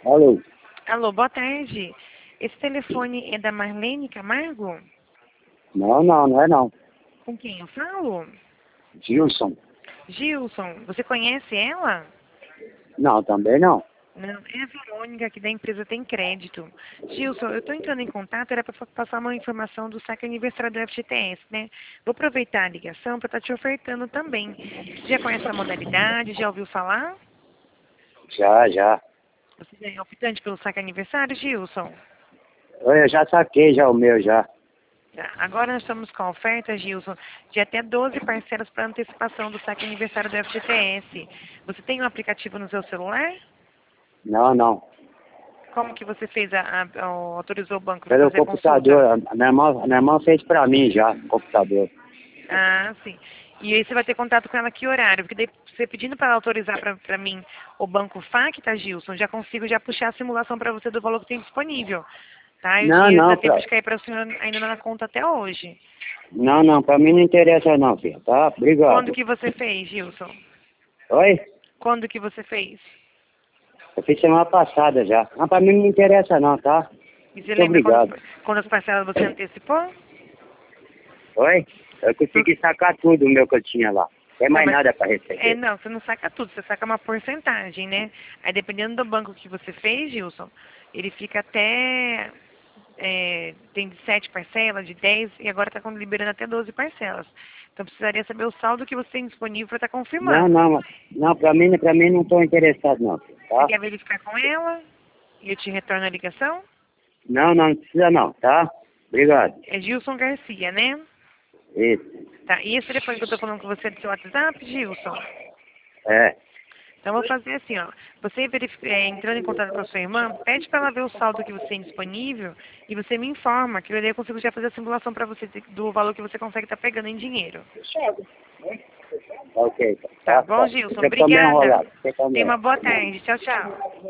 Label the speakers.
Speaker 1: Alô?
Speaker 2: Alô, boa tarde. Esse telefone é da Marlene Camargo?
Speaker 1: Não é não.
Speaker 2: Com quem eu falo?
Speaker 1: Gilson?
Speaker 2: Gilson, você conhece ela?
Speaker 1: Não, também não.
Speaker 2: Não, é a Verônica aqui da empresa Tem Crédito. Gilson, eu estou entrando em contato, era para passar uma informação do saque aniversário do FGTS, né? Vou aproveitar a ligação para estar te ofertando também. Você já conhece a modalidade? Já ouviu falar?
Speaker 1: Já.
Speaker 2: Você já é optante pelo saque aniversário, Gilson?
Speaker 1: Eu já saquei já o meu já.
Speaker 2: Tá. Agora nós estamos com a oferta, Gilson, de até 12 parcelas para antecipação do saque aniversário do FGTS. Você tem um aplicativo no seu celular?
Speaker 1: Não.
Speaker 2: Como que você fez autorizou o banco para
Speaker 1: Pelo
Speaker 2: fazer a
Speaker 1: computador,
Speaker 2: consulta?
Speaker 1: a minha irmã fez pra mim já, computador.
Speaker 2: Ah, sim. E aí você vai ter contato com ela que horário? Porque daí você pedindo para ela autorizar para mim o banco FAC, tá, Gilson? Já consigo já puxar a simulação para você do valor que tem disponível. Tá? E o dinheiro
Speaker 1: Não,
Speaker 2: dá tempo de cair para o senhor ainda na conta até hoje.
Speaker 1: não, pra mim não interessa não, filho, tá?
Speaker 2: Quando
Speaker 1: Obrigado.
Speaker 2: que você fez, Gilson?
Speaker 1: Oi?
Speaker 2: Quando que você fez?
Speaker 1: Eu fiz semana passada já. Mas pra mim não interessa não, tá?
Speaker 2: E você
Speaker 1: Muito
Speaker 2: lembra
Speaker 1: obrigado.
Speaker 2: quando as parcelas você antecipou?
Speaker 1: Oi? Eu consegui sacar tudo o meu que eu tinha lá. Não tem
Speaker 2: Não,
Speaker 1: mais
Speaker 2: mas
Speaker 1: nada pra receber.
Speaker 2: não, você não saca tudo, você saca uma porcentagem, né? Aí dependendo do banco que você fez, Gilson, ele fica até tem de 7 parcelas, de 10 e agora está liberando até 12 parcelas. Então precisaria saber o saldo que você tem disponível para estar confirmando.
Speaker 1: Não, pra mim não tô interessado não, filho,
Speaker 2: Você
Speaker 1: tá?
Speaker 2: quer verificar com ela? E eu te retorno a ligação?
Speaker 1: Não precisa não, tá? Obrigado.
Speaker 2: É Gilson Garcia, né?
Speaker 1: Isso.
Speaker 2: Tá, e esse telefone que eu estou falando com você é do seu WhatsApp, Gilson?
Speaker 1: É.
Speaker 2: Então, vou fazer assim, ó. Você entrando em contato com a sua irmã, pede para ela ver o saldo que você tem disponível e você me informa, que daí eu consigo já fazer a simulação para você do valor que você consegue estar pegando em dinheiro.
Speaker 1: Ok.
Speaker 2: Tá bom, Gilson?
Speaker 1: Você também
Speaker 2: Obrigada.
Speaker 1: enrolado. Você também.
Speaker 2: Tenha uma boa tarde. Tchau, tchau.